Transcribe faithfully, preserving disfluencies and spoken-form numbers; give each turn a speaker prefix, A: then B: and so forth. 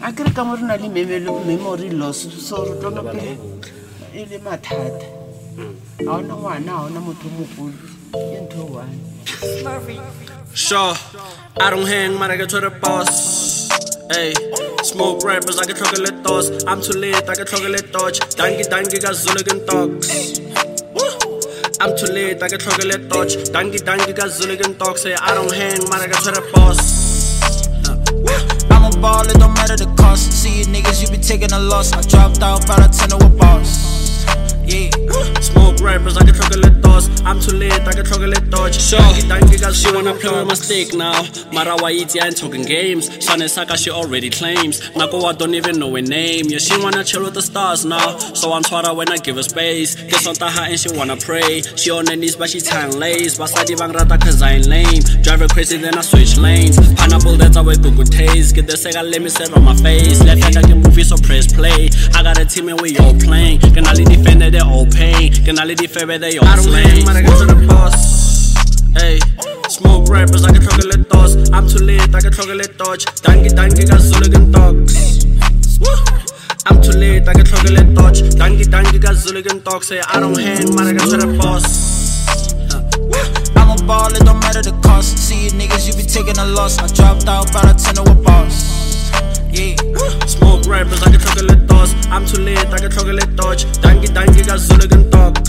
A: a ke re ka mo re na le memory loss so re tlo no ke e le mathata a ona ngwana a ona motho mogolo ke ntho one.
B: Sure, I don't hang, man, I get to the boss. Hey, smoke rappers, I get chocolate toast. I'm too late, I get chocolate touch. Dangi dangi got Zuligan talks. I'm too late, I get chocolate touch. Dangi dangi got Zuligan talks. Say I don't hang, man, I get to the boss.
C: I'm a ball, it don't matter the cost. See you niggas, you be taking a loss. I dropped out, but I turn to a boss. Yeah.
B: Smoke rappers, I get chocolate toast. I'm too late, I get chocolate touch. Sure, she wanna play with my stick now. Marawa iti, I ain't talking games. Sane Saka, she already claims. Nako, I don't even know her name. Yeah, she wanna chill with the stars now. So I'm twara when I give her space. Guess on Taha and she wanna pray. She on her knees, but she tan lace. Basadi bang rata cause I ain't lame. Drive her crazy, then I switch lanes. Pineapple, that's how I do good taste. Get the Sega, let me set on my face. Left hand, I can move it, so press play. I got a team and we all playing. Can I lead defender? They all pain. Can I let it fair they all slain? Man, I get to the boss. Hey, smoke rappers, I get chocolate toast. I'm too late, I get chocolate touch. Dangi dangi got Zuligan talks. I'm too late, I get chocolate touch. Dangi dangi got Zuligan talks. Say I don't hang, man, I get to the boss.
C: I'm a ball, it don't matter the cost. See you niggas, you be taking a loss. I dropped out, but I turn to a boss. Yeah.
B: Smoke rappers, I get chocolate toast. I'm too late, I get chocolate touch. Dangi dangi got Zuligan talk.